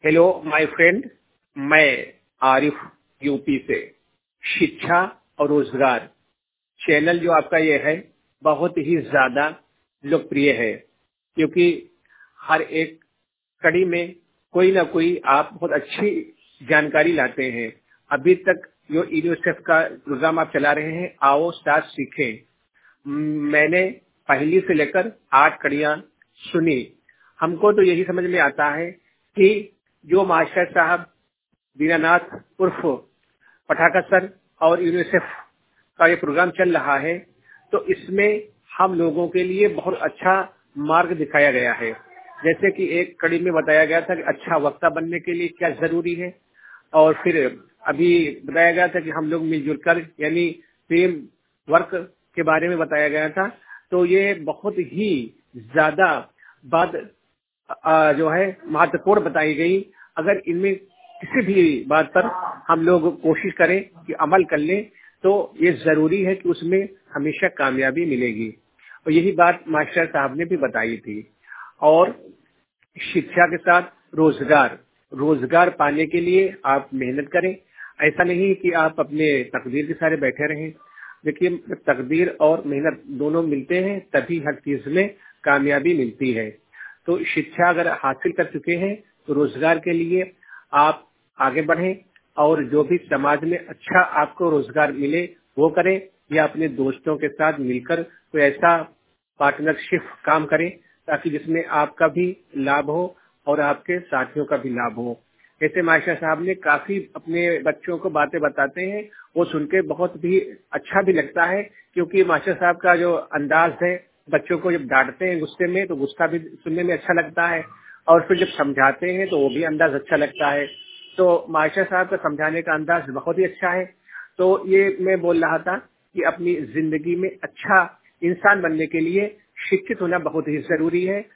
Hello my friend. मैं Arif UP से। शिक्षा और रोजगार चैनल जो आपका ये है बहुत ही ज्यादा लोकप्रिय है, क्योंकि हर एक कड़ी में कोई ना कोई आप बहुत अच्छी जानकारी लाते हैं। अभी तक जो यूनिसेफ का प्रोग्राम आप चला रहे हैं, आओ साथ सीखें, मैंने पहली से लेकर 8 कड़ियां सुनी। हमको तो यही समझ में आता है कि जो मास्टर साहब दीनानाथ उर्फ पठाकर सर और यूनिसेफ का ये प्रोग्राम चल रहा है, तो इसमें हम लोगों के लिए बहुत अच्छा मार्ग दिखाया गया है। जैसे कि एक कड़ी में बताया गया था कि अच्छा वक्ता बनने के लिए क्या जरूरी है, और फिर अभी बताया गया था कि हम लोग मिलजुल कर यानी टीम वर्क के बारे में बताया गया था। तो ये बहुत ही ज्यादा बात जो है महत्वपूर्ण बताई गई। अगर इनमें किसी भी बात पर हम लोग कोशिश करें कि अमल कर लें, तो ये जरूरी है कि उसमें हमेशा कामयाबी मिलेगी। और यही बात मास्टर साहब ने भी बताई थी। और शिक्षा के साथ रोजगार रोजगार पाने के लिए आप मेहनत करें। ऐसा नहीं कि आप अपने तकदीर के सारे बैठे रहें। देखिए, तकदीर और मेहनत दोनों मिलते हैं तभी हर चीज में कामयाबी मिलती है। तो शिक्षा अगर हासिल कर चुके हैं तो रोजगार के लिए आप आगे बढ़ें, और जो भी समाज में अच्छा आपको रोजगार मिले वो करें, या अपने दोस्तों के साथ मिलकर कोई ऐसा पार्टनरशिप काम करें ताकि जिसमें आपका भी लाभ हो और आपके साथियों का भी लाभ हो। ऐसे मास्टर साहब ने काफी अपने बच्चों को बातें बताते हैं, वो सुन के बहुत भी अच्छा भी लगता है, क्योंकि मास्टर साहब का जो अंदाज है, बच्चों को जब डांटते हैं गुस्से में तो गुस्सा भी सुनने में अच्छा लगता है, और फिर जब समझाते हैं तो वो भी अंदाज अच्छा लगता है। तो मास्टर साहब का समझाने का अंदाज बहुत ही अच्छा है। तो ये मैं बोल रहा था कि अपनी जिंदगी में अच्छा इंसान बनने के लिए शिक्षित होना बहुत ही जरूरी है।